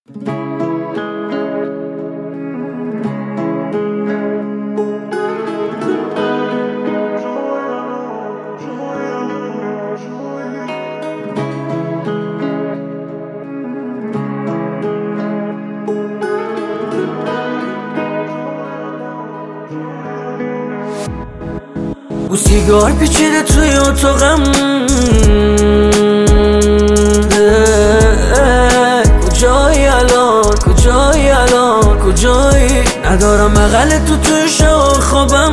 او سیگار پیچیده توی اتاقم، کجایی الان، کجایی الان، کجایی؟ ندارم بغل توی شب خوابم،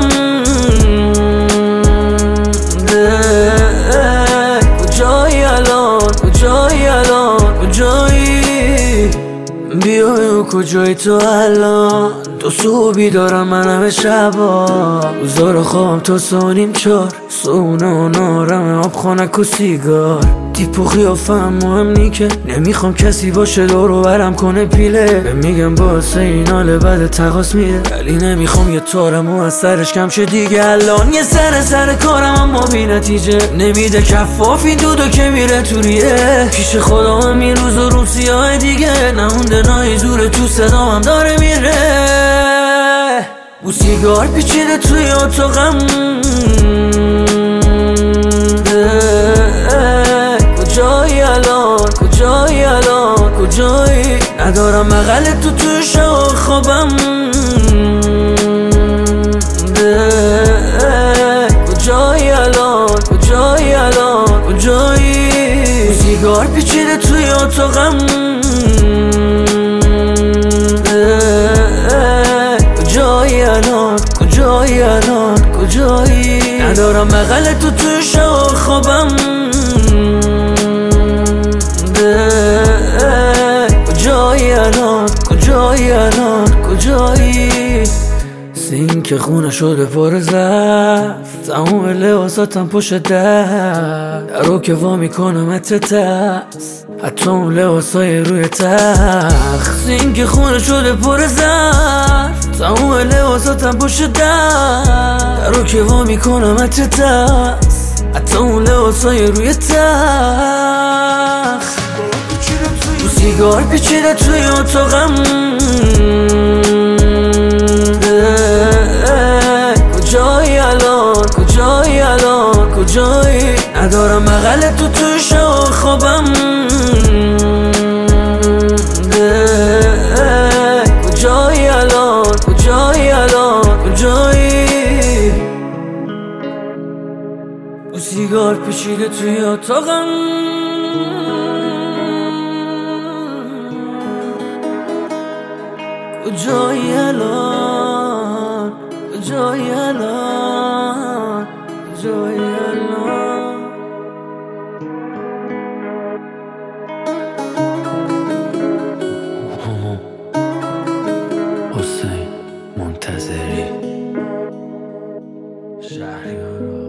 کجایی الان، کجایی الان، کجایی؟ بیای کجایی تو الان؟ تو صبحی دارم من همه شبا، روزا خوابم تا 3:30 صبحونه و نارم آب خانک و سیگار. تیپ و قیافم مهم نی که نمیخوام کسی باشه دورو برم کنه پیله. میگم واسه این حال بد تقاس میده، ولی نمیخوام یه تارم و از سرش کم شه دیگه. الان یه سر کارم اما بی نتیجه، نمیده کفاف این دودو که میره تو ریه. پیش خدا هم این روز و روز سیاه دیگه، نمونده نای زوره تو صدام هم داره میره. او سیگار پیچیده توی اتاقم، کجایی الان، کجایی الان، کجایی؟ ندارم بغل توی شب خوابم، کجایی الان، کجایی الان، کجایی؟ او سیگار پیچیده توی اتاقم، کجایی الان، کجایی الان، کجایی؟ ندارم بغل توی شب خوابم، کجایی الان، کجایی الان، کجایی؟ سینک خونه شده پر ظرف، تموم لباساتم پشت درو که وا میکنم اتتست، حتی اون لباسای روی تخت. سینک خونه شده پر ظرف، تموم لباساتم پشت درو که وا میکنم اتتست، حتی اون لباسای روی تخت. او سیگار پیچیده توی اتاقم، کجایی الان، کجایی الان، کجایی؟ ندارم بغل توی شب خوابم، کجایی الان، کجایی الان، کجایی؟ او سیگار پیچیده توی اتاقم، کجایی الان، کجایی الان، کجایی الان؟ حسین منتظری، شهریارا.